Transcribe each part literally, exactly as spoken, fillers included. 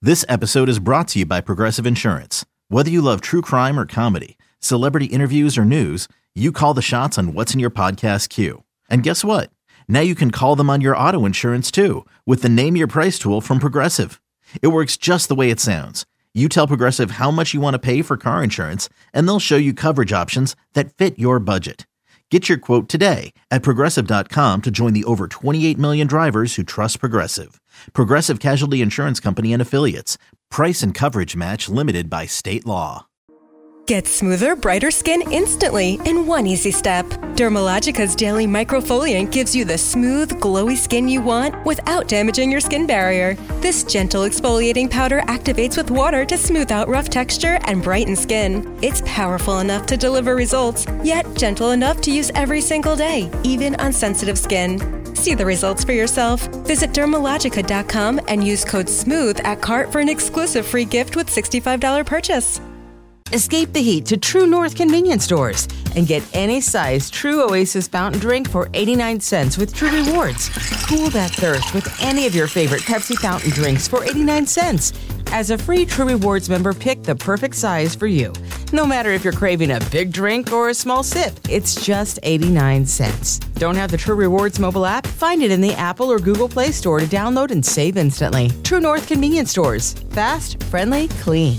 This episode is brought to you by Progressive Insurance. Whether you love true crime or comedy, celebrity interviews or news, you call the shots on what's in your podcast queue. And guess what? Now you can call them on your auto insurance too with the Name Your Price tool from Progressive. It works just the way it sounds. You tell Progressive how much you want to pay for car insurance, and they'll show you coverage options that fit your budget. Get your quote today at Progressive dot com to join the over twenty-eight million drivers who trust Progressive. Progressive Casualty Insurance Company and Affiliates. Price and coverage match limited by state law. Get smoother, brighter skin instantly in one easy step. Dermalogica's Daily Microfoliant gives you the smooth, glowy skin you want without damaging your skin barrier. This gentle exfoliating powder activates with water to smooth out rough texture and brighten skin. It's powerful enough to deliver results, yet gentle enough to use every single day, even on sensitive skin. See the results for yourself. Visit Dermalogica dot com and use code SMOOTH at cart for an exclusive free gift with sixty-five dollars purchase. Escape the heat to True North convenience stores and get any size True Oasis fountain drink for eighty-nine cents with True Rewards. Cool that thirst with any of your favorite Pepsi fountain drinks for eighty-nine cents. As a free True Rewards member, pick the perfect size for you. No matter if you're craving a big drink or a small sip, it's just eighty-nine cents. Don't have the True Rewards mobile app? Find it in the Apple or Google Play Store to download and save instantly. True North convenience stores. Fast, friendly, clean.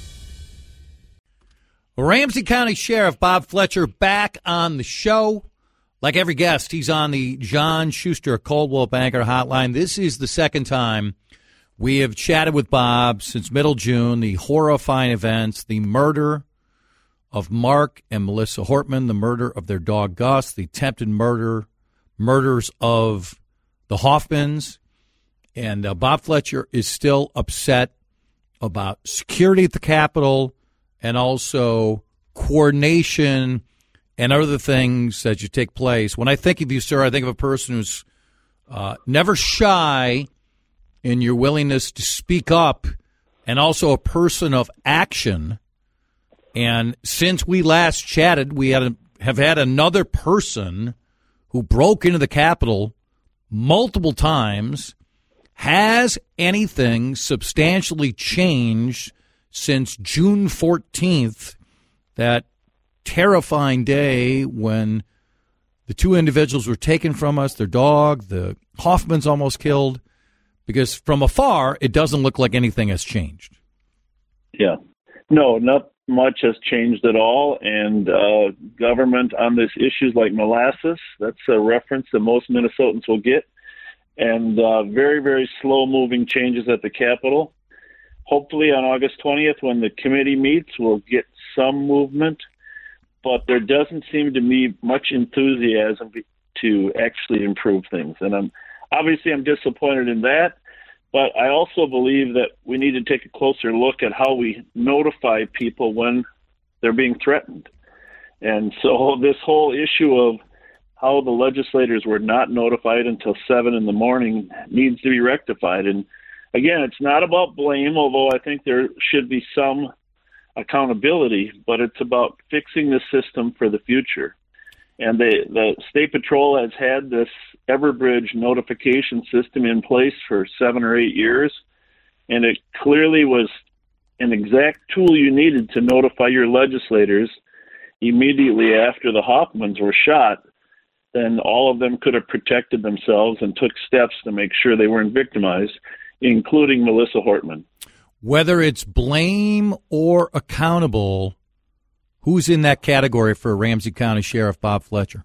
Ramsey County Sheriff Bob Fletcher back on the show. Like every guest, he's on the John Schuster Coldwell Banker Hotline. This is the second time we have chatted with Bob since middle June, the horrifying events, the murder of Mark and Melissa Hortman, the murder of their dog Gus, the attempted murder, murders of the Hoffmans. And uh, Bob Fletcher is still upset about security at the Capitol, and also coordination and other things that should take place. When I think of you, sir, I think of a person who's uh, never shy in your willingness to speak up, and also a person of action. And since we last chatted, we had a, have had another person who broke into the Capitol multiple times. Has anything substantially changed since June fourteenth, that terrifying day when the two individuals were taken from us, their dog, the Hoffmans almost killed? Because from afar, it doesn't look like anything has changed. Yeah. No, not much has changed at all. And uh, government on these issues like molasses, that's a reference that most Minnesotans will get. And uh, very, very slow-moving changes at the Capitol. Hopefully on August twentieth, when the committee meets, we'll get some movement, but there doesn't seem to be much enthusiasm to actually improve things. And I'm obviously I'm disappointed in that, but I also believe that we need to take a closer look at how we notify people when they're being threatened. And so this whole issue of how the legislators were not notified until seven in the morning needs to be rectified. And again, it's not about blame, although I think there should be some accountability, but it's about fixing the system for the future. And the, the State Patrol has had this Everbridge notification system in place for seven or eight years, and it clearly was an exact tool you needed to notify your legislators immediately after the Hoffmans were shot. Then all of them could have protected themselves and took steps to make sure they weren't victimized, including Melissa Hortman. Whether it's blame or accountable, who's in that category for Ramsey County Sheriff Bob Fletcher?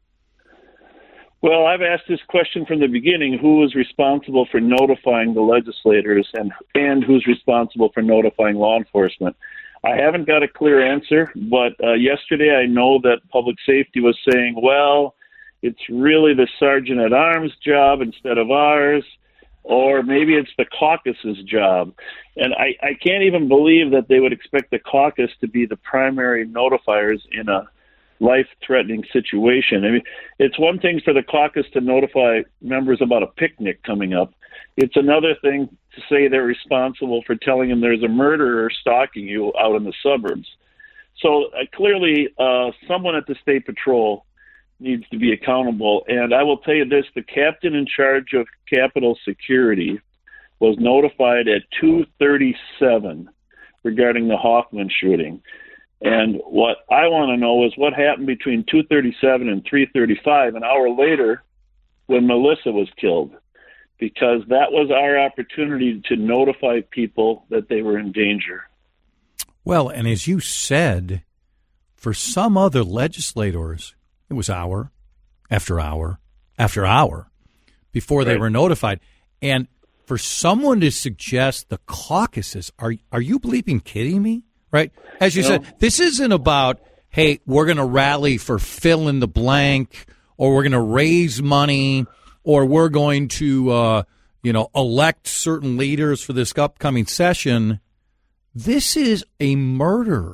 Well, I've asked this question from the beginning: who was responsible for notifying the legislators, and and who's responsible for notifying law enforcement? I haven't got a clear answer, but uh, yesterday I know that public safety was saying, well, it's really the sergeant at arms job instead of ours. Or maybe it's the caucus's job. And I, I can't even believe that they would expect the caucus to be the primary notifiers in a life-threatening situation. I mean, it's one thing for the caucus to notify members about a picnic coming up. It's another thing to say they're responsible for telling them there's a murderer stalking you out in the suburbs. So uh, clearly, uh, someone at the State Patrol needs to be accountable. And I will tell you this, the captain in charge of Capitol Security, was notified at two thirty-seven regarding the Hoffman shooting. And what I want to know is what happened between two thirty-seven and three thirty-five, an hour later, when Melissa was killed, because that was our opportunity to notify people that they were in danger. Well, and as you said, for some other legislators, it was hour after hour after hour before they right. were notified. And for someone to suggest the caucuses, are are you bleeping kidding me? Right? As you, you said, know, this isn't about, hey, we're going to rally for fill in the blank, or we're going to raise money, or we're going to, uh, you know, elect certain leaders for this upcoming session. This is a murder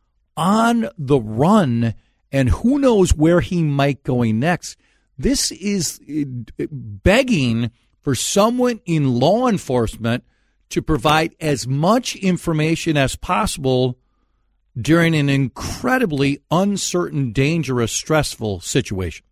on the run, and who knows where he might go next. This is begging for someone in law enforcement to provide as much information as possible during an incredibly uncertain, dangerous, stressful situation.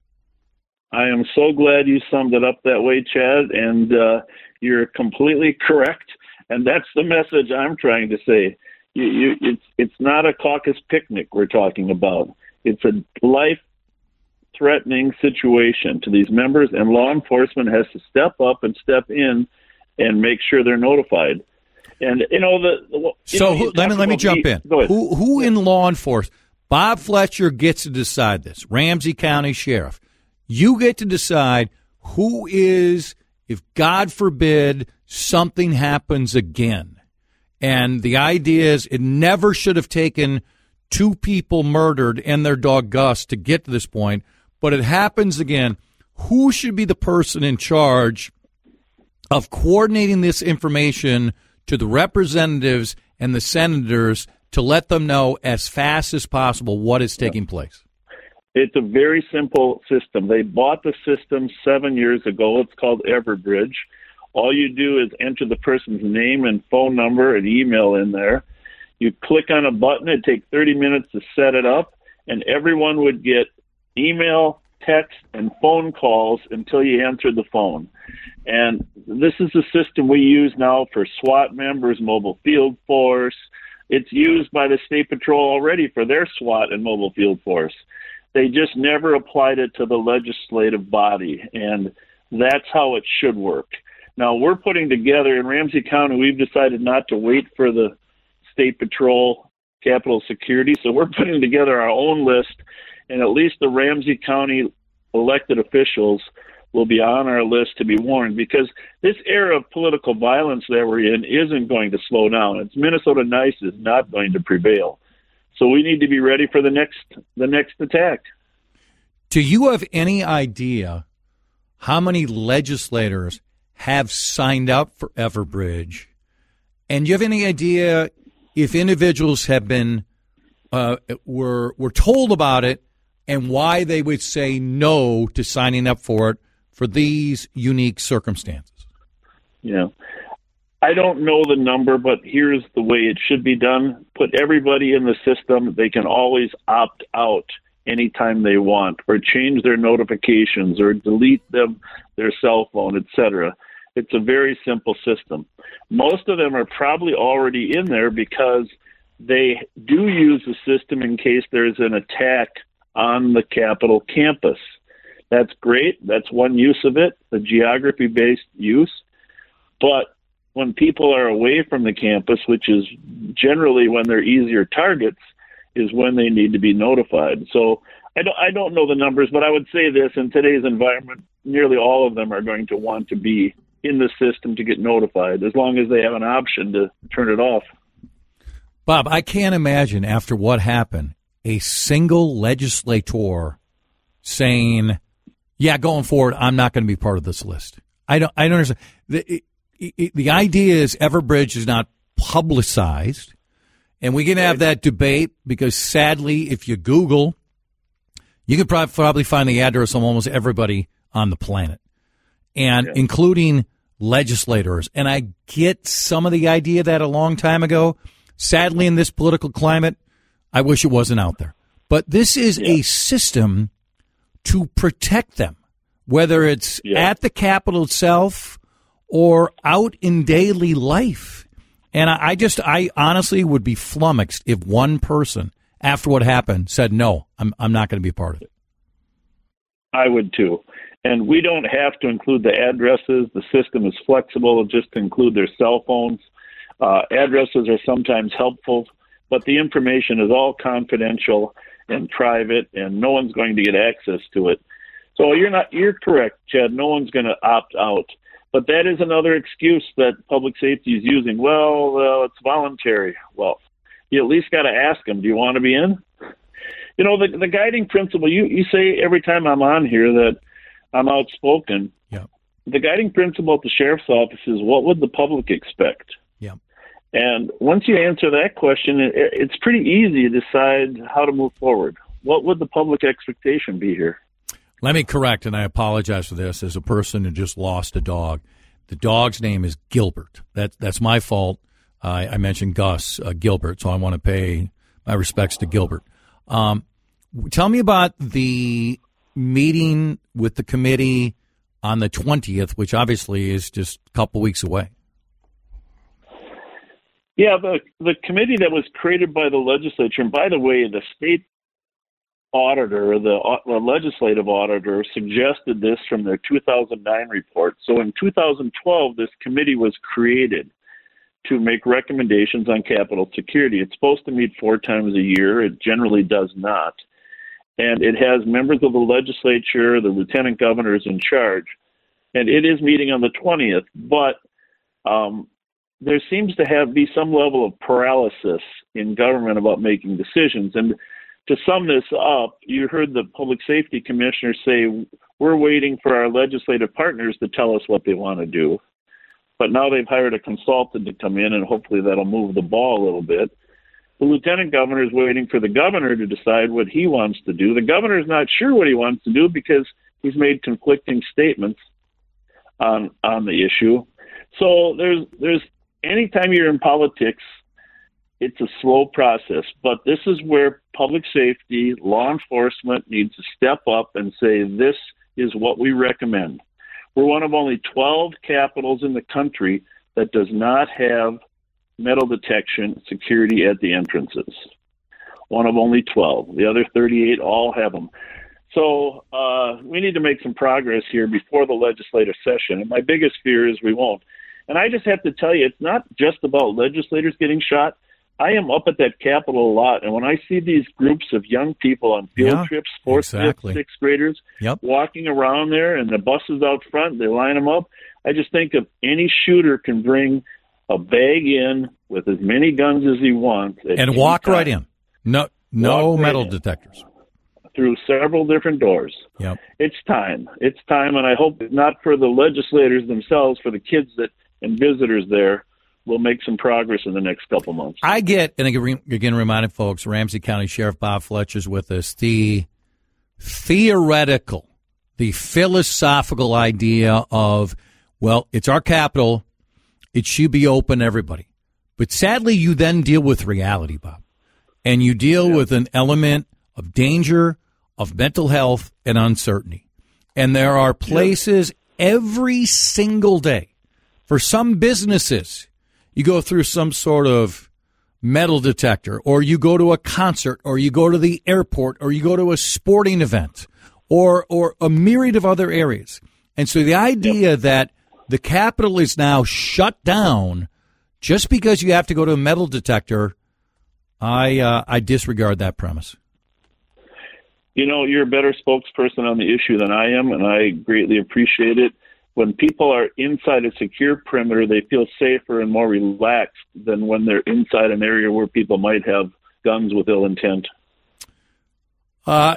I am so glad you summed it up that way, Chad, and uh, you're completely correct. And that's the message I'm trying to say. You, you, it's it's not a caucus picnic we're talking about. It's a life-threatening situation to these members, and law enforcement has to step up and step in and make sure they're notified. And, you know, the... the you so know, who, let me let me jump me. in. Who, who in law enforcement? Bob Fletcher gets to decide this. Ramsey County Sheriff. You get to decide who is, if God forbid, something happens again. And the idea is it never should have taken two people murdered and their dog Gus to get to this point, but it happens again. Who should be the person in charge of coordinating this information to the representatives and the senators to let them know as fast as possible what is taking place? It's a very simple system. They bought the system seven years ago. It's called Everbridge. All you do is enter the person's name and phone number and email in there. You click on a button. It takes thirty minutes to set it up, and everyone would get email, text, and phone calls until you answered the phone. And this is the system we use now for SWAT members, mobile field force. It's used by the State Patrol already for their SWAT and mobile field force. They just never applied it to the legislative body, and that's how it should work. Now, we're putting together, in Ramsey County, we've decided not to wait for the State Patrol Capitol Security, so we're putting together our own list, and at least the Ramsey County elected officials will be on our list to be warned, because this era of political violence that we're in isn't going to slow down. It's Minnesota Nice is not going to prevail. So we need to be ready for the next the next attack. Do you have any idea how many legislators have signed up for Everbridge? And do you have any idea if individuals have been uh, were were told about it and why they would say no to signing up for it for these unique circumstances? Yeah. I don't know the number, but here's the way it should be done. Put everybody in the system. They can always opt out anytime they want, or change their notifications, or delete them, their cell phone, et cetera. It's a very simple system. Most of them are probably already in there because they do use the system in case there's an attack on the Capitol campus. That's great. That's one use of it, the geography-based use. But when people are away from the campus, which is generally when they're easier targets, is when they need to be notified. So I don't, I don't know the numbers, but I would say this: in today's environment, nearly all of them are going to want to be in the system to get notified, as long as they have an option to turn it off. Bob, I can't imagine after what happened, a single legislator saying, yeah, going forward, I'm not going to be part of this list. I don't, I don't understand. The, it, it, the idea is Everbridge is not publicized, and we can have that debate because, sadly, if you Google, you could probably, probably find the address of almost everybody on the planet, and yeah. including legislators. And I get some of the idea that a long time ago. Sadly, in this political climate, I wish it wasn't out there. But this is yeah. a system to protect them, whether it's yeah. at the Capitol itself or out in daily life. And I, I just, I honestly would be flummoxed if one person, after what happened, said, no, I'm, I'm not going to be a part of it. I would too. And we don't have to include the addresses. The system is flexible just to include their cell phones. Uh, addresses are sometimes helpful, but the information is all confidential and private, and no one's going to get access to it. So you're not, you're correct, Chad. No one's going to opt out. But that is another excuse that public safety is using. Well, uh, it's voluntary. Well, you at least got to ask them, do you want to be in? You know, the, the guiding principle, you, you say every time I'm on here that I'm outspoken. Yeah. The guiding principle at the sheriff's office is, what would the public expect? Yeah. And once you answer that question, it, it's pretty easy to decide how to move forward. What would the public expectation be here? Let me correct, and I apologize for this, as a person who just lost a dog. The dog's name is Gilbert. That, that's my fault. Uh, I mentioned Gus uh, Gilbert, so I want to pay my respects to Gilbert. Um, tell me about the meeting with the committee on the twentieth, which obviously is just a couple weeks away. Yeah, the, the committee that was created by the legislature, and by the way, the state auditor, the, the legislative auditor, suggested this from their two thousand nine report. So in two thousand twelve, this committee was created to make recommendations on Capitol security. It's supposed to meet four times a year. It generally does not. And it has members of the legislature, the lieutenant governor is in charge. And it is meeting on the twentieth, but um, there seems to have be some level of paralysis in government about making decisions. And to sum this up, you heard the public safety commissioner say, we're waiting for our legislative partners to tell us what they want to do. But now they've hired a consultant to come in, and hopefully that'll move the ball a little bit. The lieutenant governor is waiting for the governor to decide what he wants to do. The governor is not sure what he wants to do because he's made conflicting statements on on the issue. So there's there's anytime you're in politics, it's a slow process, but this is where public safety, law enforcement needs to step up and say, this is what we recommend. We're one of only twelve capitals in the country that does not have metal detection security at the entrances. One of only twelve. The other thirty-eight all have them. So uh, we need to make some progress here before the legislative session, and my biggest fear is we won't. And I just have to tell you, it's not just about legislators getting shot. I am up at that Capitol a lot, and when I see these groups of young people on field yeah, trips, fourth, exactly. fifth, sixth graders, yep. walking around there, and the buses out front, they line them up, I just think if any shooter can bring a bag in with as many guns as he wants. And walk right in. No no walk metal right detectors. Through several different doors. Yep. It's time. It's time, and I hope not for the legislators themselves, for the kids that and visitors there, we'll make some progress in the next couple months. I get, and again, reminding folks, Ramsey County Sheriff Bob Fletcher's with us, the theoretical, the philosophical idea of, well, it's our capital, it should be open to everybody. But sadly, you then deal with reality, Bob, and you deal yeah. with an element of danger, of mental health, and uncertainty. And there are places yeah. every single day, for some businesses, you go through some sort of metal detector, or you go to a concert, or you go to the airport, or you go to a sporting event, or or a myriad of other areas. And so the idea yep. that the Capitol is now shut down just because you have to go to a metal detector, I uh, I disregard that premise. You know, you're a better spokesperson on the issue than I am, and I greatly appreciate it. When people are inside a secure perimeter, they feel safer and more relaxed than when they're inside an area where people might have guns with ill intent. Uh,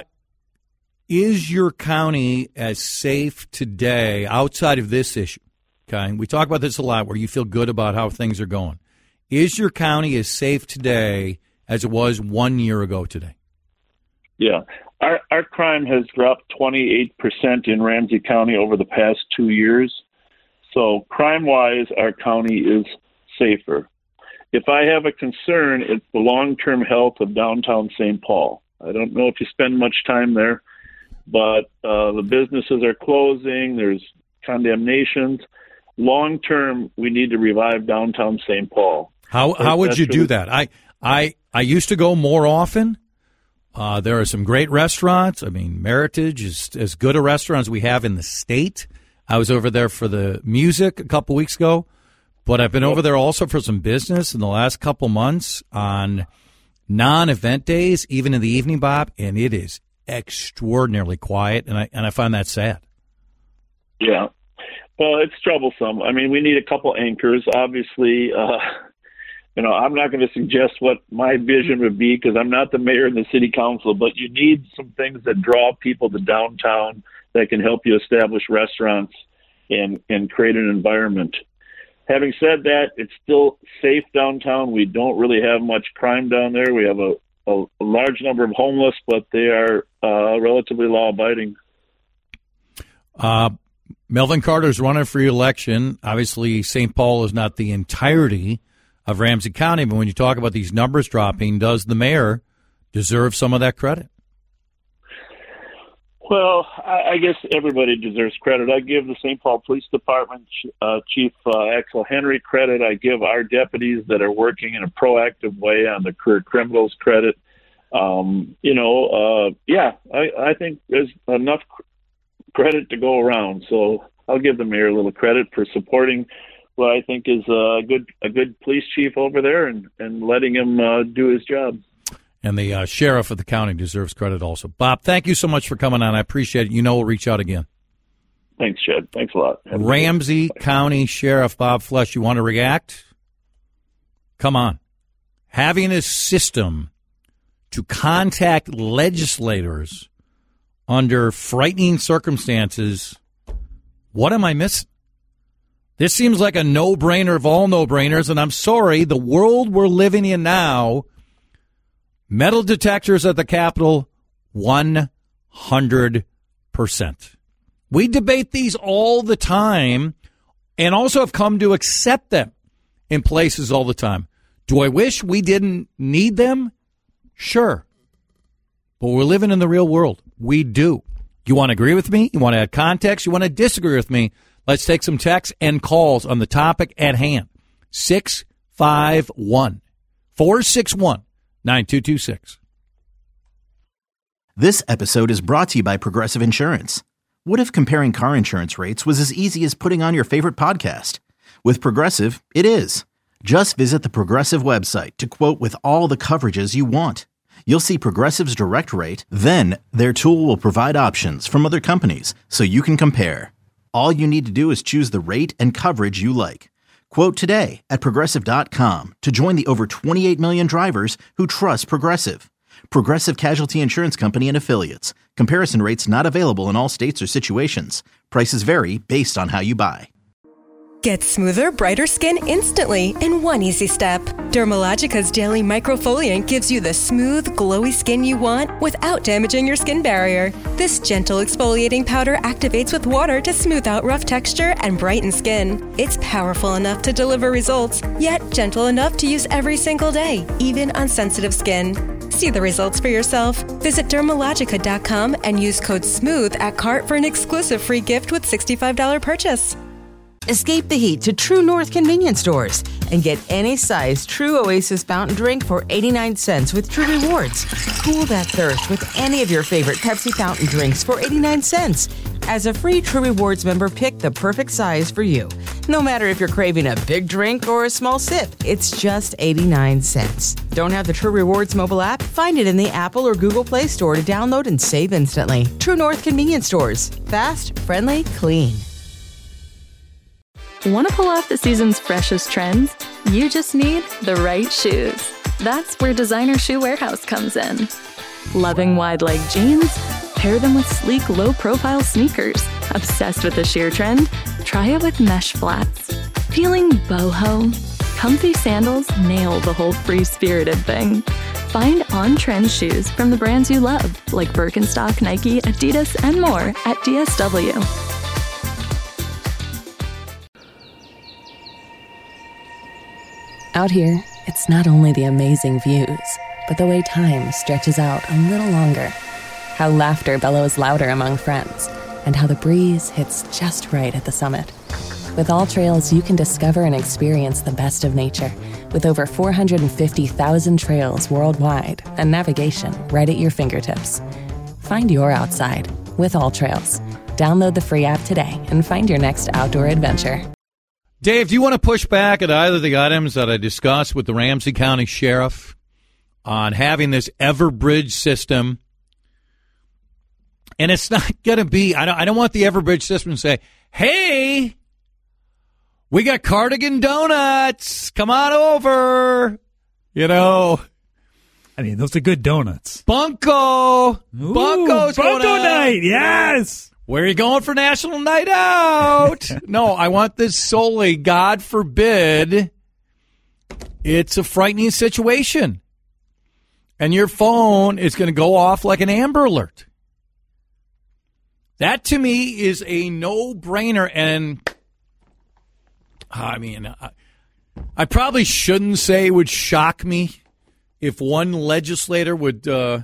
is your county as safe today outside of this issue? Okay, we talk about this a lot where you feel good about how things are going. Is your county as safe today as it was one year ago today? Yeah. Our, our crime has dropped twenty-eight percent in Ramsey County over the past two years. So crime-wise, our county is safer. If I have a concern, it's the long-term health of downtown Saint Paul. I don't know if you spend much time there, but uh, the businesses are closing. There's condemnations. long term, we need to revive downtown Saint Paul. How how would you do that? I I I used to go more often. Uh, there are some great restaurants. I mean, Meritage is as good a restaurant as we have in the state. I was over there for the music a couple weeks ago, but I've been over there also for some business in the last couple months on non-event days, even in the evening, Bob, and it is extraordinarily quiet, and I and I find that sad. Yeah. Well, it's troublesome. I mean, we need a couple anchors. Obviously, uh, you know, I'm not going to suggest what my vision would be because I'm not the mayor and the city council, but you need some things that draw people to downtown that can help you establish restaurants and, and create an environment. Having said that, it's still safe downtown. We don't really have much crime down there. We have a, a, a large number of homeless, but they are uh, relatively law-abiding. Uh, Melvin Carter's running for election. Obviously, Saint Paul is not the entirety of Ramsey County, but when you talk about these numbers dropping, does the mayor deserve some of that credit? Well, I, I guess everybody deserves credit. I give the Saint Paul Police Department uh, Chief uh, Axel Henry credit. I give our deputies that are working in a proactive way on the career criminals credit. Um, you know, uh, yeah, I, I think there's enough credit to go around. So I'll give the mayor a little credit for supporting what I think is a good a good police chief over there and, and letting him uh, do his job. And the uh, sheriff of the county deserves credit also. Bob, thank you so much for coming on. I appreciate it. You know we'll reach out again. Thanks, Chad. Thanks a lot. Have Ramsey a County Sheriff Bob Flesch, you want to react? Come on. Having a system to contact legislators under frightening circumstances, what am I missing? This seems like a no-brainer of all no-brainers, and I'm sorry, the world we're living in now, metal detectors at the Capitol, one hundred percent. We debate these all the time and also have come to accept them in places all the time. Do I wish we didn't need them? Sure. But we're living in the real world. We do. You want to agree with me? You want to add context? You want to disagree with me? Let's take some texts and calls on the topic at hand. six five one, four six one, nine two two six. This episode is brought to you by Progressive Insurance. What if comparing car insurance rates was as easy as putting on your favorite podcast? With Progressive, it is. Just visit the Progressive website to quote with all the coverages you want. You'll see Progressive's direct rate, then their tool will provide options from other companies so you can compare. All you need to do is choose the rate and coverage you like. Quote today at Progressive dot com to join the over twenty-eight million drivers who trust Progressive. Progressive Casualty Insurance Company and Affiliates. Comparison rates not available in all states or situations. Prices vary based on how you buy. Get smoother, brighter skin instantly in one easy step. Dermalogica's Daily Microfoliant gives you the smooth, glowy skin you want without damaging your skin barrier. This gentle exfoliating powder activates with water to smooth out rough texture and brighten skin. It's powerful enough to deliver results, yet gentle enough to use every single day, even on sensitive skin. See the results for yourself. Visit Dermalogica dot com and use code SMOOTH at cart for an exclusive free gift with sixty-five dollars purchase. Escape the heat to True North convenience stores and get any size True Oasis fountain drink for eighty-nine cents with True Rewards. Cool that thirst with any of your favorite Pepsi fountain drinks for eighty-nine cents. As a free True Rewards member, pick the perfect size for you. No matter if you're craving a big drink or a small sip, it's just eighty-nine cents. Don't have the True Rewards mobile app? Find it in the Apple or Google Play Store to download and save instantly. True North convenience stores. Fast, friendly, clean. Want to pull off the season's freshest trends? You just need the right shoes. That's where Designer Shoe Warehouse comes in. Loving wide-leg jeans? Pair them with sleek, low-profile sneakers. Obsessed with the sheer trend? Try it with mesh flats. Feeling boho? Comfy sandals nail the whole free-spirited thing. Find on-trend shoes from the brands you love, like Birkenstock, Nike, Adidas, and more at D S W. Out here, it's not only the amazing views, but the way time stretches out a little longer. How laughter bellows louder among friends, and how the breeze hits just right at the summit. With All Trails, you can discover and experience the best of nature with over four hundred fifty thousand trails worldwide and navigation right at your fingertips. Find your outside with All Trails. Download the free app today and find your next outdoor adventure. Dave, do you want to push back at either of the items that I discussed with the Ramsey County Sheriff on having this Everbridge system? And it's not going to be, I don't, I don't want the Everbridge system to say, hey, we got Cardigan Donuts. Come on over. You know. I mean, those are good donuts. Bunko. Ooh, Bunko's Bunko going night. Yes. Where are you going for National Night Out? No, I want this solely, God forbid, it's a frightening situation. And your phone is going to go off like an Amber Alert. That, to me, is a no-brainer. And, I mean, I, I probably shouldn't say it would shock me if one legislator would uh,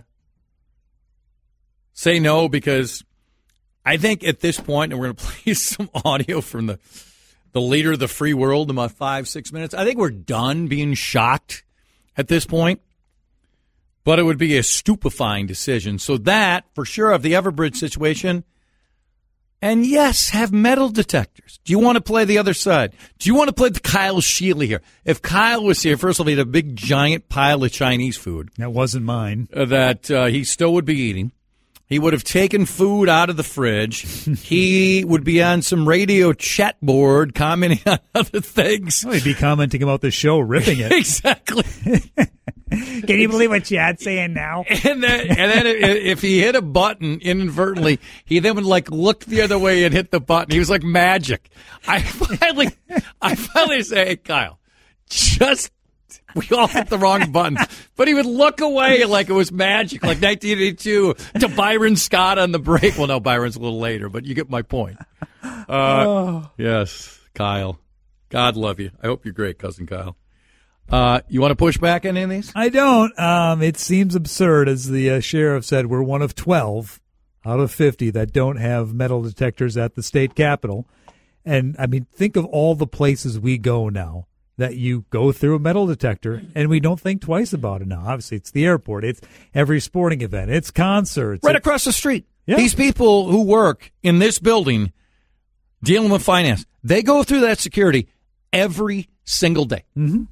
say no, because I think at this point, and we're going to play some audio from the, the leader of the free world in about five, six minutes, I think we're done being shocked at this point. But it would be a stupefying decision. So that, for sure, of the Everbridge situation. And yes, have metal detectors. Do you want to play the other side? Do you want to play the Kyle Sheely here? If Kyle was here, first of all, he had a big, giant pile of Chinese food. That wasn't mine. Uh, that uh, he still would be eating. He would have taken food out of the fridge. He would be on some radio chat board commenting on other things. Oh, he'd be commenting about the show, ripping it. Exactly. Can you believe what Chad's saying now? And then, and then if he hit a button inadvertently, he then would like look the other way and hit the button. He was like magic. I finally, I finally say, hey, Kyle, just, we all hit the wrong buttons. But he would look away like it was magic, like nineteen eighty-two to Byron Scott on the break. Well, no, Byron's a little later, but you get my point. Uh, oh. Yes, Kyle. God love you. I hope you're great, cousin Kyle. Uh, you want to push back on any of these? I don't. Um, it seems absurd, as the uh, sheriff said. We're one of twelve out of fifty that don't have metal detectors at the state capitol. And, I mean, think of all the places we go now that you go through a metal detector, and we don't think twice about it now. Obviously, it's the airport. It's every sporting event. It's concerts. Right it's, across the street. Yeah. These people who work in this building dealing with finance, they go through that security every single day. Mm-hmm.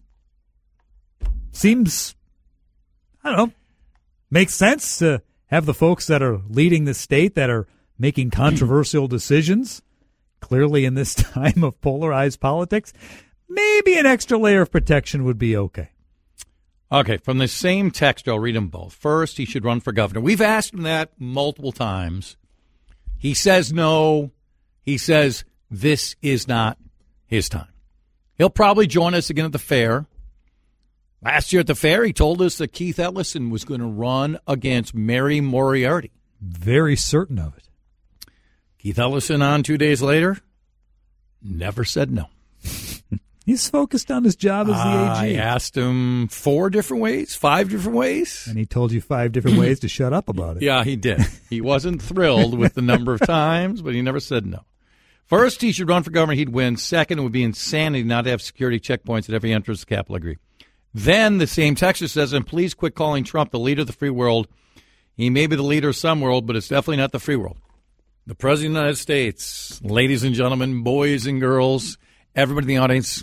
Seems, I don't know, makes sense to have the folks that are leading the state that are making controversial decisions, clearly in this time of polarized politics. Maybe an extra layer of protection would be okay. Okay, from the same text, I'll read them both. First, he should run for governor. We've asked him that multiple times. He says no. He says this is not his time. He'll probably join us again at the fair. Last year at the fair, he told us that Keith Ellison was going to run against Mary Moriarty. Very certain of it. Keith Ellison on two days later, never said no. He's focused on his job as the A G. I asked him four different ways, five different ways. And he told you five different ways to shut up about it. Yeah, he did. He wasn't thrilled with the number of times, but he never said no. First, he should run for governor. He'd win. Second, it would be insanity not to have security checkpoints at every entrance to the Capitol. Agree. Then the same texter says, and please quit calling Trump the leader of the free world. He may be the leader of some world, but it's definitely not the free world. The President of the United States, ladies and gentlemen, boys and girls, everybody in the audience,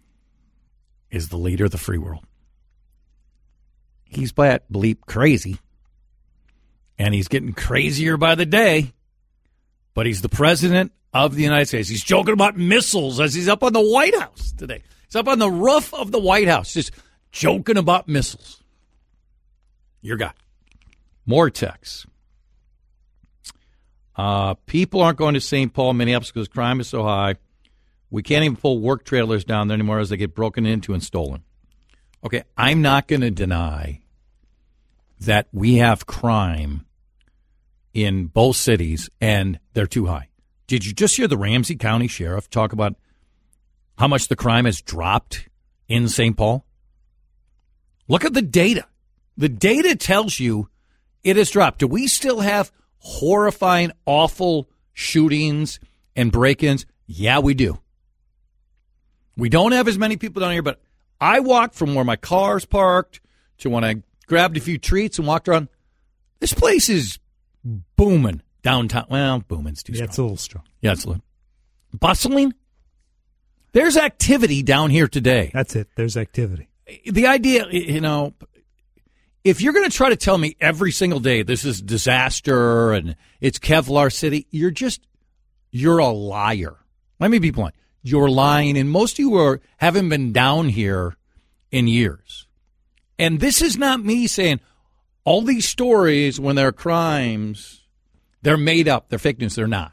is the leader of the free world. He's bat bleep crazy, and he's getting crazier by the day, but he's the President of the United States. He's joking about missiles as he's up on the White House today. He's up on the roof of the White House, just joking about missiles. Your guy. More texts. Uh, people aren't going to Saint Paul, Minneapolis, because crime is so high. We can't even pull work trailers down there anymore as they get broken into and stolen. Okay, I'm not going to deny that we have crime in both cities, and they're too high. Did you just hear the Ramsey County Sheriff talk about how much the crime has dropped in Saint Paul? Look at the data. The data tells you it has dropped. Do we still have horrifying, awful shootings and break-ins? Yeah, we do. We don't have as many people down here, but I walked from where my car's parked to when I grabbed a few treats and walked around. This place is booming downtown. Well, booming's too yeah, strong. It's a little strong. Yeah, it's a little bustling. There's activity down here today. That's it. There's activity. The idea, you know, if you're going to try to tell me every single day this is disaster and it's Kevlar City, you're just, you're a liar. Let me be blunt. You're lying, and most of you are, haven't been down here in years. And this is not me saying all these stories when they're crimes, they're made up, they're fake news, they're not.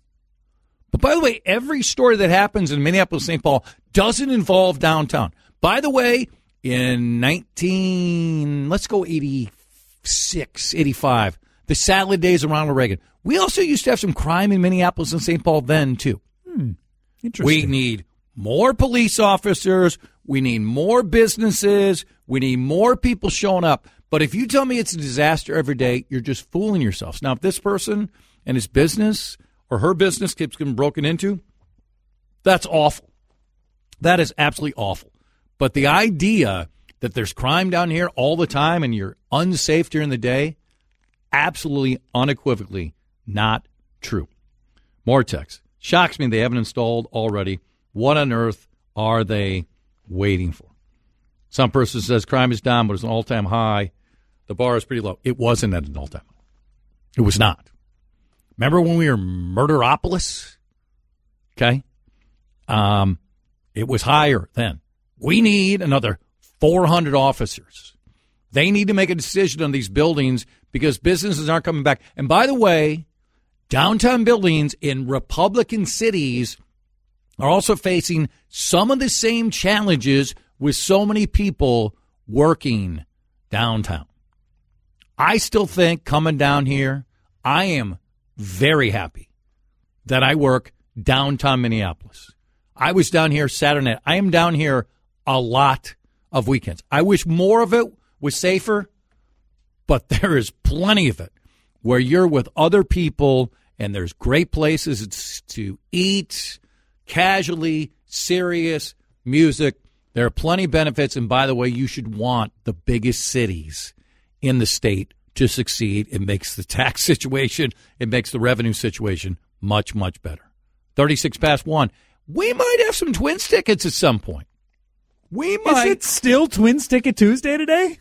But by the way, every story that happens in Minneapolis, Saint Paul doesn't involve downtown. By the way, in nineteen, let's go eighty-six, eighty-five, the salad days of Ronald Reagan, we also used to have some crime in Minneapolis and Saint Paul then, too. Hmm. Interesting. We need more police officers. We need more businesses. We need more people showing up. But if you tell me it's a disaster every day, you're just fooling yourselves. Now, if this person and his business or her business keeps getting broken into, that's awful. That is absolutely awful. But the idea that there's crime down here all the time and you're unsafe during the day, absolutely unequivocally not true. More text. Shocks me they haven't installed already. What on earth are they waiting for? Some person says crime is down, but it's an all-time high. The bar is pretty low. It wasn't at an all-time high. It was not. Remember when we were Murderopolis? Okay. Um, it was higher then. We need another four hundred officers. They need to make a decision on these buildings because businesses aren't coming back. And by the way, downtown buildings in Republican cities are also facing some of the same challenges with so many people working downtown. I still think coming down here, I am very happy that I work downtown Minneapolis. I was down here Saturday night. I am down here a lot of weekends. I wish more of it was safer, but there is plenty of it where you're with other people and there's great places to eat, casually, serious music. There are plenty of benefits. And by the way, you should want the biggest cities in the state to succeed. It makes the tax situation, it makes the revenue situation much, much better. thirty-six past one. We might have some Twins tickets at some point. We might. Is it still Twins Ticket Tuesday today?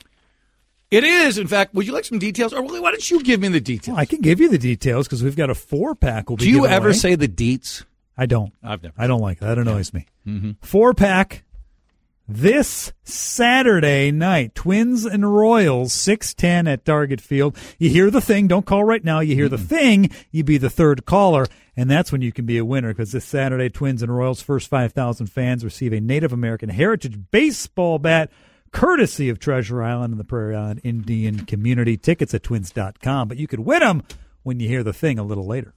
It is. In fact, would you like some details? Or why don't you give me the details? Well, I can give you the details because we've got a four-pack. We'll be Do you given ever away. say the deets? I don't. I've never. I don't like that. That annoys me. Mm-hmm. Four-pack this Saturday night. Twins and Royals, six ten at Target Field. You hear the thing. Don't call right now. You hear mm-hmm. the thing. You be the third caller. And that's when you can be a winner because this Saturday, Twins and Royals' first five thousand fans receive a Native American Heritage baseball bat courtesy of Treasure Island and the Prairie Island Indian Community. Tickets at twins dot com. But you could win them when you hear the thing a little later.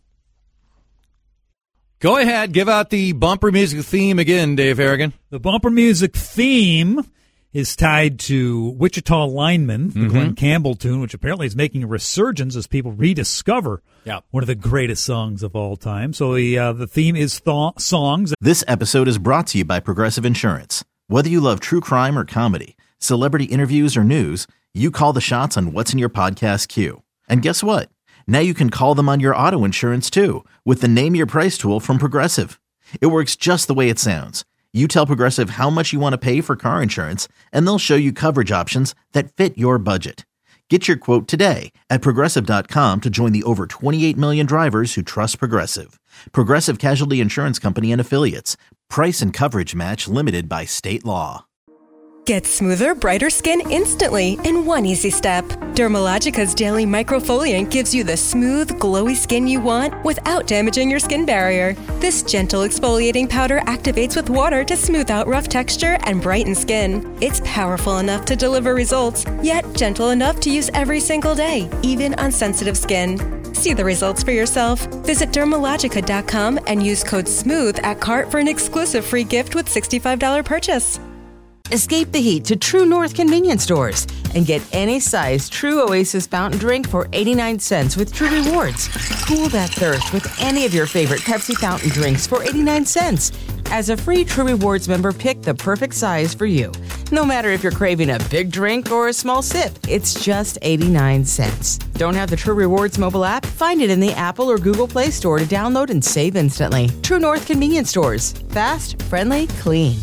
Go ahead. Give out the bumper music theme again, Dave Harrigan. The bumper music theme is tied to Wichita Lineman, the mm-hmm. Glenn Campbell tune, which apparently is making a resurgence as people rediscover yep. one of the greatest songs of all time. So the uh, the theme is th- songs. This episode is brought to you by Progressive Insurance. Whether you love true crime or comedy, celebrity interviews or news, you call the shots on what's in your podcast queue. And guess what? Now you can call them on your auto insurance too with the Name Your Price tool from Progressive. It works just the way it sounds. You tell Progressive how much you want to pay for car insurance, and they'll show you coverage options that fit your budget. Get your quote today at Progressive dot com to join the over twenty-eight million drivers who trust Progressive. Progressive Casualty Insurance Company and Affiliates. Price and coverage match limited by state law. Get smoother, brighter skin instantly in one easy step. Dermalogica's Daily Microfoliant gives you the smooth, glowy skin you want without damaging your skin barrier. This gentle exfoliating powder activates with water to smooth out rough texture and brighten skin. It's powerful enough to deliver results, yet gentle enough to use every single day, even on sensitive skin. See the results for yourself. Visit Dermalogica dot com and use code SMOOTH at cart for an exclusive free gift with sixty-five dollars purchase. Escape the heat to True North convenience stores and get any size True Oasis fountain drink for eighty-nine cents with True Rewards. Cool that thirst with any of your favorite Pepsi fountain drinks for eighty-nine cents. As a free True Rewards member, pick the perfect size for you. No matter if you're craving a big drink or a small sip, it's just eighty-nine cents. Don't have the True Rewards mobile app? Find it in the Apple or Google Play Store to download and save instantly. True North Convenience Stores. Fast, friendly, clean.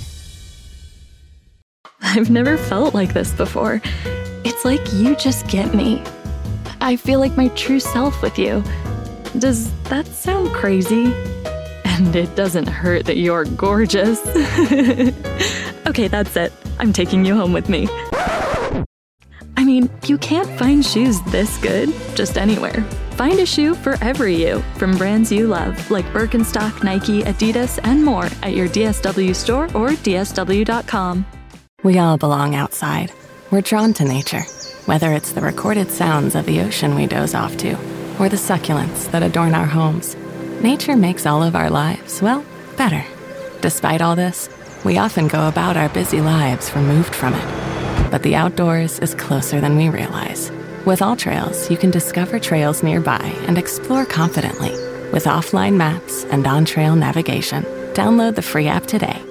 I've never felt like this before. It's like you just get me. I feel like my true self with you. Does that sound crazy? And it doesn't hurt that you're gorgeous. Okay, that's it. I'm taking you home with me. I mean, you can't find shoes this good just anywhere. Find a shoe for every you from brands you love, like Birkenstock, Nike, Adidas, and more at your D S W store or D S W dot com. We all belong outside. We're drawn to nature, whether it's the recorded sounds of the ocean we doze off to, or the succulents that adorn our homes. Nature makes all of our lives, well, better. Despite all this, we often go about our busy lives removed from it. But the outdoors is closer than we realize. With AllTrails, you can discover trails nearby and explore confidently with offline maps and on-trail navigation. Download the free app today.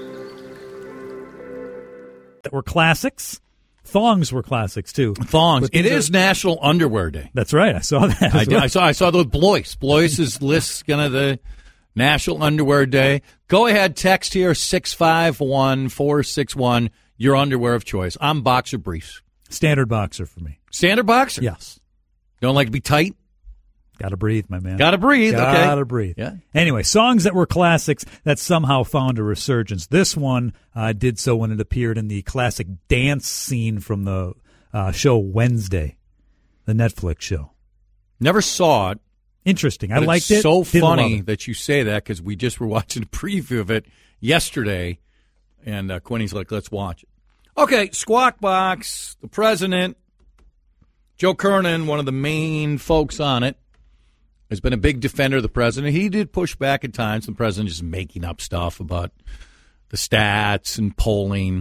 That were classics. Thongs were classics too. Thongs. It is are, National Underwear Day. That's right. I saw that. I, well. I saw. I saw the Blois. Blois's list kind of the National Underwear Day. Go ahead. Text here six five one four six one. Your underwear of choice. I'm boxer briefs. Standard boxer for me. Standard boxer. Yes. Don't like to be tight. Got to breathe, my man. Got to breathe. Gotta okay. Got to breathe. Yeah. Anyway, songs that were classics that somehow found a resurgence. This one uh, did so when it appeared in the classic dance scene from the uh, show Wednesday, the Netflix show. Never saw it. Interesting. I but liked it's it. So Didn't funny that you say that because we just were watching a preview of it yesterday, and uh, Quinny's like, "Let's watch it." Okay, Squawk Box. The president, Joe Kernan, one of the main folks on it, has been a big defender of the president. He did push back at times. The president just making up stuff about the stats and polling.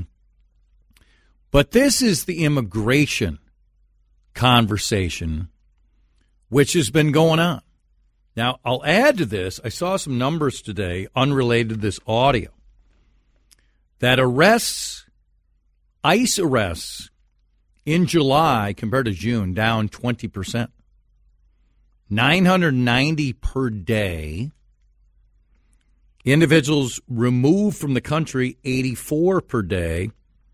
But this is the immigration conversation, which has been going on. Now, I'll add to this. I saw some numbers today unrelated to this audio that arrests, ICE arrests in July compared to June down twenty percent. nine hundred ninety per day. Individuals removed from the country, eighty-four per day.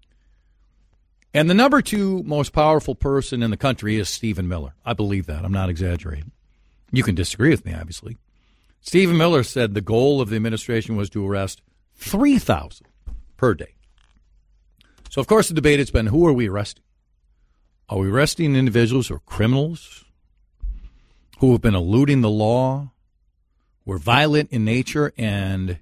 And the number two most powerful person in the country is Stephen Miller. I believe that. I'm not exaggerating. You can disagree with me, obviously. Stephen Miller said the goal of the administration was to arrest three thousand per day. So, of course, the debate has been, who are we arresting? Are we arresting individuals who are criminals, who have been eluding the law, who are violent in nature, and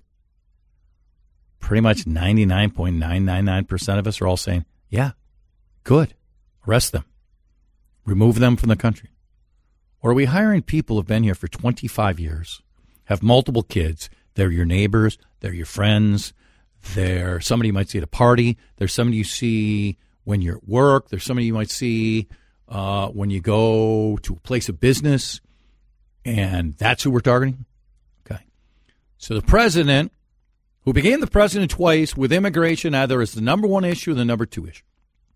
pretty much ninety-nine point nine nine nine percent of us are all saying, yeah, good, arrest them, remove them from the country? Or are we hiring people who have been here for twenty-five years, have multiple kids, they're your neighbors, they're your friends, they're somebody you might see at a party, there's somebody you see when you're at work, there's somebody you might see uh, when you go to a place of business, and that's who we're targeting? Okay. So the president, who became the president twice with immigration either as the number one issue or the number two issue,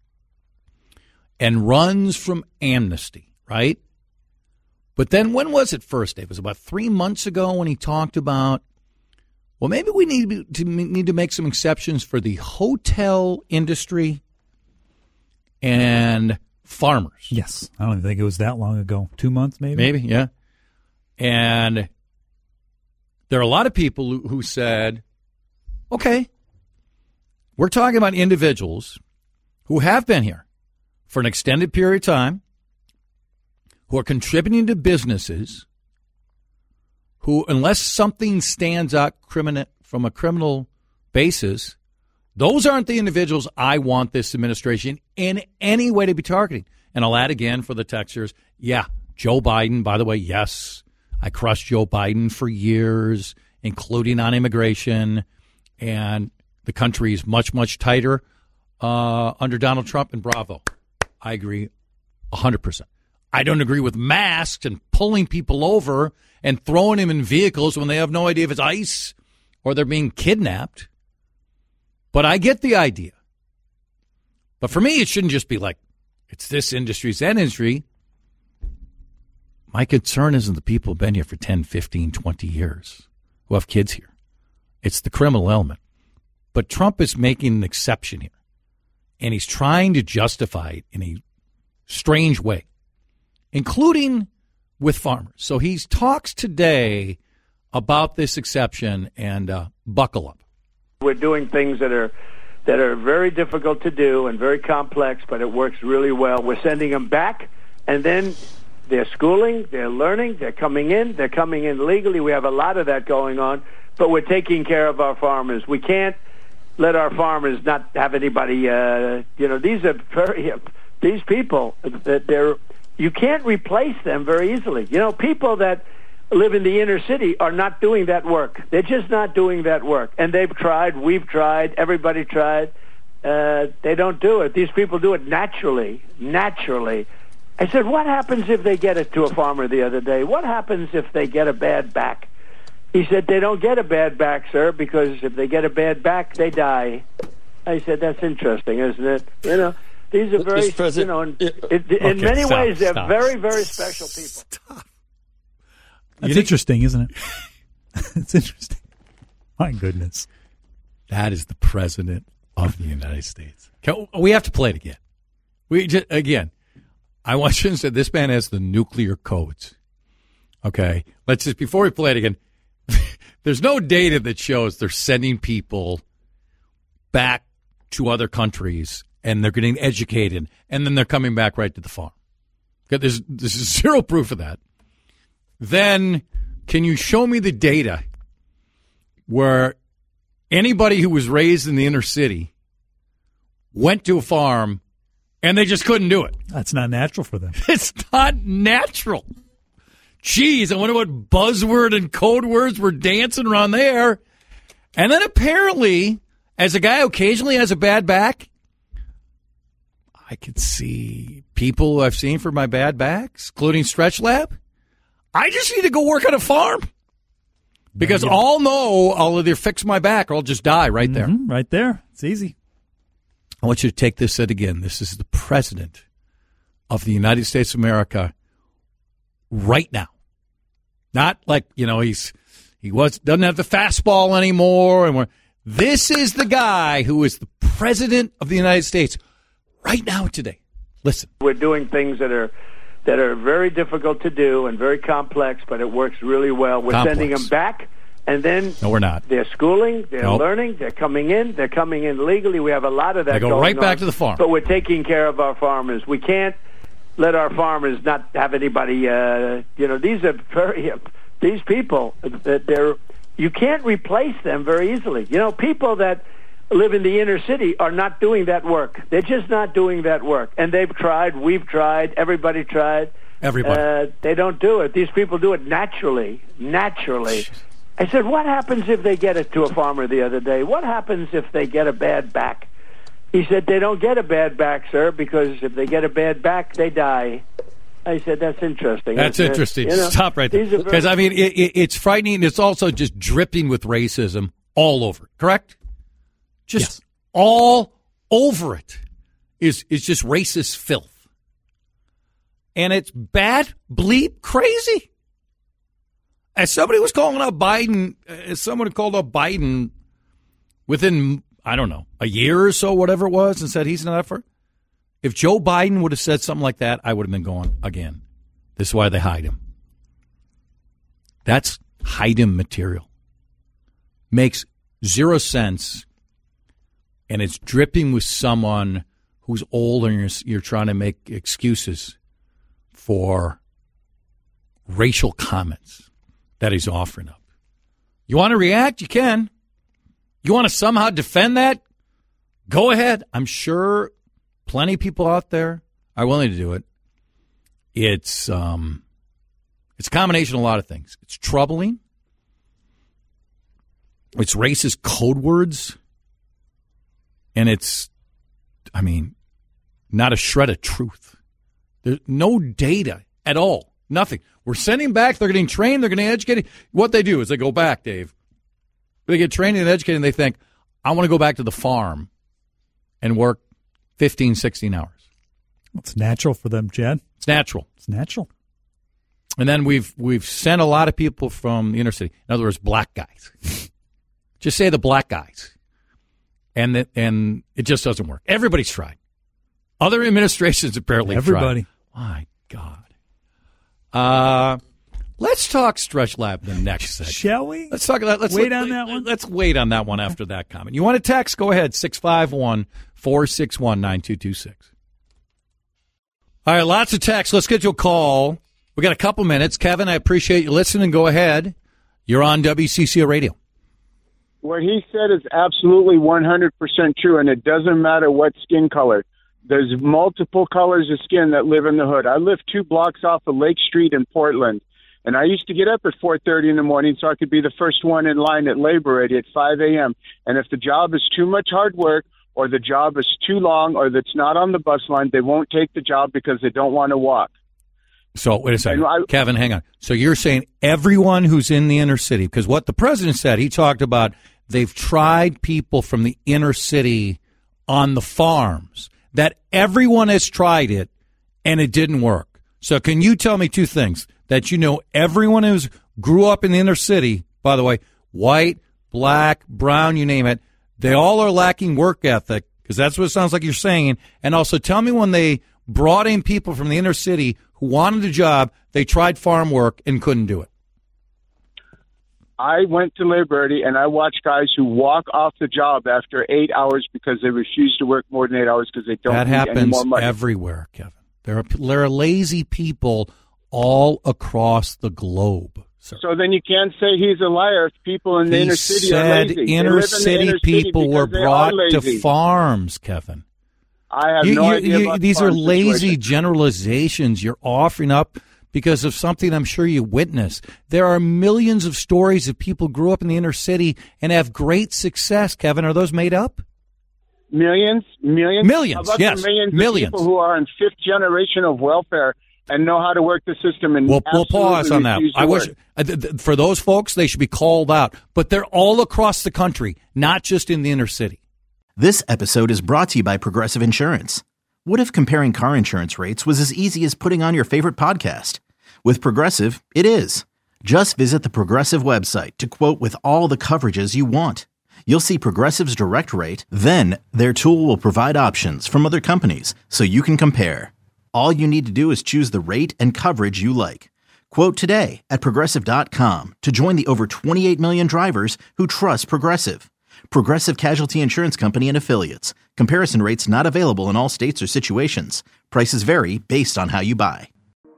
and runs from amnesty, right? But then when was it first, Dave? It was about three months ago when he talked about, well, maybe we need to need to make some exceptions for the hotel industry and farmers. Yes. I don't think it was that long ago. Two months, maybe? Maybe, yeah. And there are a lot of people who, who said, okay, we're talking about individuals who have been here for an extended period of time, who are contributing to businesses, who, unless something stands out criminal, from a criminal basis, those aren't the individuals I want this administration in any way to be targeting. And I'll add again for the texters, yeah, Joe Biden, by the way, yes, I crushed Joe Biden for years, including on immigration, and the country is much, much tighter uh, under Donald Trump, and bravo. I agree one hundred percent. I don't agree with masks and pulling people over and throwing them in vehicles when they have no idea if it's ICE or they're being kidnapped. But I get the idea. But for me, it shouldn't just be like, it's this industry, it's that industry. My concern isn't the people who've been here for ten, fifteen, twenty years who have kids here. It's the criminal element. But Trump is making an exception here. And he's trying to justify it in a strange way, including with farmers. So he talks today about this exception, and uh, buckle up. We're doing things that are that are very difficult to do and very complex, but it works really well. We're sending them back, and then they're schooling, they're learning, they're coming in, they're coming in legally. We have a lot of that going on, but we're taking care of our farmers. We can't let our farmers not have anybody, uh, you know, these are very, these people, that they're, you can't replace them very easily. You know, people that live in the inner city are not doing that work. They're just not doing that work. And they've tried, we've tried, everybody tried. Uh, they don't do it. These people do it naturally, naturally. I said, what happens if they get it to a farmer the other day? What happens if they get a bad back? He said, they don't get a bad back, sir, because if they get a bad back, they die. I said, that's interesting, isn't it? You know, these are very, you know, in, it, in okay, many stop, ways, they're stop. very, very special people. Stop. That's interesting, isn't it? It's interesting. My goodness. That is the president of the United States. Can, we have to play it again. We just, again, I want you to say this man has the nuclear codes. Okay? Let's just, before we play it again, there's no data that shows they're sending people back to other countries and they're getting educated and then they're coming back right to the farm. Okay, there's, there's zero proof of that. Then can you show me the data where anybody who was raised in the inner city went to a farm and they just couldn't do it? That's not natural for them. It's not natural. Jeez, I wonder what buzzword and code words were dancing around there. And then apparently, as a guy who occasionally has a bad back, I could see people I've seen for my bad backs, including Stretch Lab. I just need to go work on a farm because yeah, yeah. I'll know I'll either fix my back or I'll just die right there. Mm-hmm, right there. It's easy. I want you to take this set again. This is the president of the United States of America right now. Not like, you know, he's he was doesn't have the fastball anymore. And we're, this is the guy who is the president of the United States right now today. Listen. We're doing things that are that are very difficult to do and very complex, but it works really well. We're complex. sending them back, and then no, we're not. They're schooling, they're nope. learning, they're coming in, they're coming in legally. We have a lot of that they go going right back on, to the farm. But we're taking care of our farmers. We can't let our farmers not have anybody, uh, you know, these are very, these people, that they're, you can't replace them very easily. You know, people that live in the inner city are not doing that work. They're just not doing that work. And they've tried, we've tried, everybody tried. Everybody. Uh, they don't do it. These people do it naturally, naturally. I said, what happens if they get it to a farmer the other day? What happens if they get a bad back? He said, they don't get a bad back, sir, because if they get a bad back, they die. I said, that's interesting. That's interesting. You know, stop right there. Because, very- I mean, it, it, it's frightening. It's also just dripping with racism all over it, correct? Just yes. all over it is, is just racist filth. And it's bad, bleep, crazy. As somebody was calling out Biden, as someone called out Biden within, I don't know, a year or so, whatever it was, and said he's not up for it. If Joe Biden would have said something like that, I would have been going, again, this is why they hide him. That's hide him material. Makes zero sense, and it's dripping with someone who's old and you're, you're trying to make excuses for racial comments that he's offering up. You want to react? You can. You want to somehow defend that? Go ahead. I'm sure plenty of people out there are willing to do it. It's um, it's a combination of a lot of things. It's troubling. It's racist code words. And it's, I mean, not a shred of truth. There's no data at all. Nothing. We're sending back. They're getting trained. They're getting educated. What they do is they go back, Dave. They get trained and educated, and they think, I want to go back to the farm and work fifteen, sixteen hours. It's natural for them, Jen. It's natural. It's natural. And then we've we've sent a lot of people from the inner city. In other words, black guys. Just say the black guys. And that, and it just doesn't work. Everybody's tried. Other administrations apparently Everybody. tried. My God. Uh, let's talk Stretch Lab the next segment. Shall we? Let's talk about. Let's wait let, on that one. Let's wait on that one after that comment. You want to text? Go ahead. six five one, four six one, nine two two six. All right, lots of texts. Let's get you a call. We got a couple minutes. Kevin, I appreciate you listening. Go ahead. You're on W C C O Radio. What he said is absolutely one hundred percent true, and it doesn't matter what skin color. There's multiple colors of skin that live in the hood. I live two blocks off of Lake Street in Portland, and I used to get up at four thirty in the morning so I could be the first one in line at labor ready at five a.m. And if the job is too much hard work or the job is too long or that's not on the bus line, they won't take the job because they don't want to walk. So, wait a second. I, Kevin, hang on. So you're saying everyone who's in the inner city, because what the president said, he talked about they've tried people from the inner city on the farms, that everyone has tried it and it didn't work. So can you tell me two things? That you know everyone who grew up in the inner city, by the way, white, black, brown, you name it, they all are lacking work ethic, because that's what it sounds like you're saying. And also tell me when they brought in people from the inner city who wanted a job, they tried farm work and couldn't do it. I went to Liberty, and I watched guys who walk off the job after eight hours because they refuse to work more than eight hours because they don't that need any happens more money. Everywhere, Kevin. There are, there are lazy people all across the globe. Sir. So then you can't say he's a liar if people in the he inner city said are lazy. Inner in city inner people city were brought to lazy. farms, Kevin. I have you, no you, idea you, about These the are farm lazy situation. generalizations you're offering up because of something I'm sure you witnessed. There are millions of stories of people who grew up in the inner city and have great success, Kevin. Are those made up? Millions? Millions? Millions, How about yes. the millions, Millions. of people who are in fifth generation of welfare and know how to work the system and We'll, we'll pause on absolutely that. refuse to I wish work. uh, th- th- for those folks, they should be called out. But they're all across the country, not just in the inner city. This episode is brought to you by Progressive Insurance. What if comparing car insurance rates was as easy as putting on your favorite podcast? With Progressive, it is. Just visit the Progressive website to quote with all the coverages you want. You'll see Progressive's direct rate, then their tool will provide options from other companies so you can compare. All you need to do is choose the rate and coverage you like. Quote today at Progressive dot com to join the over twenty-eight million drivers who trust Progressive. Progressive Casualty Insurance Company and Affiliates. Comparison rates not available in all states or situations. Prices vary based on how you buy.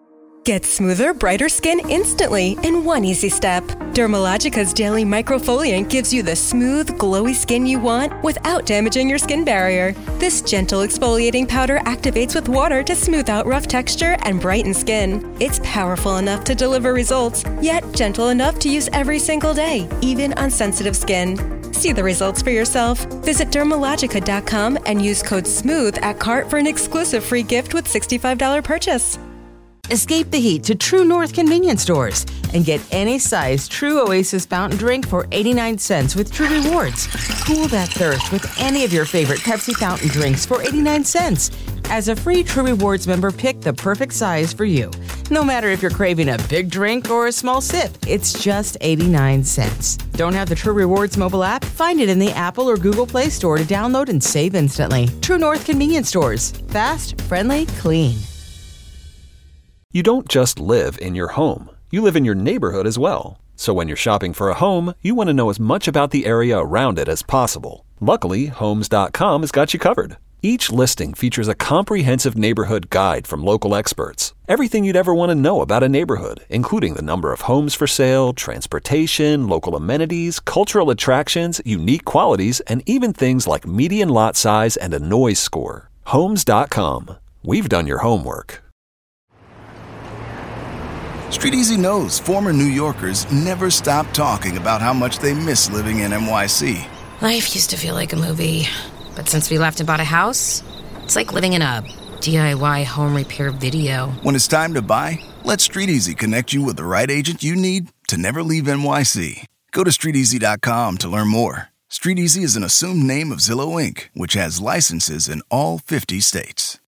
Get smoother, brighter skin instantly in one easy step. Dermalogica's Daily Microfoliant gives you the smooth, glowy skin you want without damaging your skin barrier. This gentle exfoliating powder activates with water to smooth out rough texture and brighten skin. It's powerful enough to deliver results, yet gentle enough to use every single day, even on sensitive skin. See the results for yourself. Visit Dermalogica dot com and use code SMOOTH at cart for an exclusive free gift with sixty-five dollars purchase. Escape the heat to True North convenience stores and get any size True Oasis fountain drink for eighty-nine cents with True Rewards. Cool that thirst with any of your favorite Pepsi fountain drinks for eighty-nine cents. As a free True Rewards member, pick the perfect size for you. No matter if you're craving a big drink or a small sip, it's just eighty-nine cents. Don't have the True Rewards mobile app? Find it in the Apple or Google Play Store to download and save instantly. True North convenience stores. Fast, friendly, clean. You don't just live in your home. You live in your neighborhood as well. So when you're shopping for a home, you want to know as much about the area around it as possible. Luckily, Homes dot com has got you covered. Each listing features a comprehensive neighborhood guide from local experts. Everything you'd ever want to know about a neighborhood, including the number of homes for sale, transportation, local amenities, cultural attractions, unique qualities, and even things like median lot size and a noise score. Homes dot com. We've done your homework. Street Easy knows former New Yorkers never stop talking about how much they miss living in N Y C. Life used to feel like a movie, but since we left and bought a house, it's like living in a D I Y home repair video. When it's time to buy, let Street Easy connect you with the right agent you need to never leave N Y C. Go to street easy dot com to learn more StreetEasy is an assumed name of Zillow Incorporated, which has licenses in all fifty states.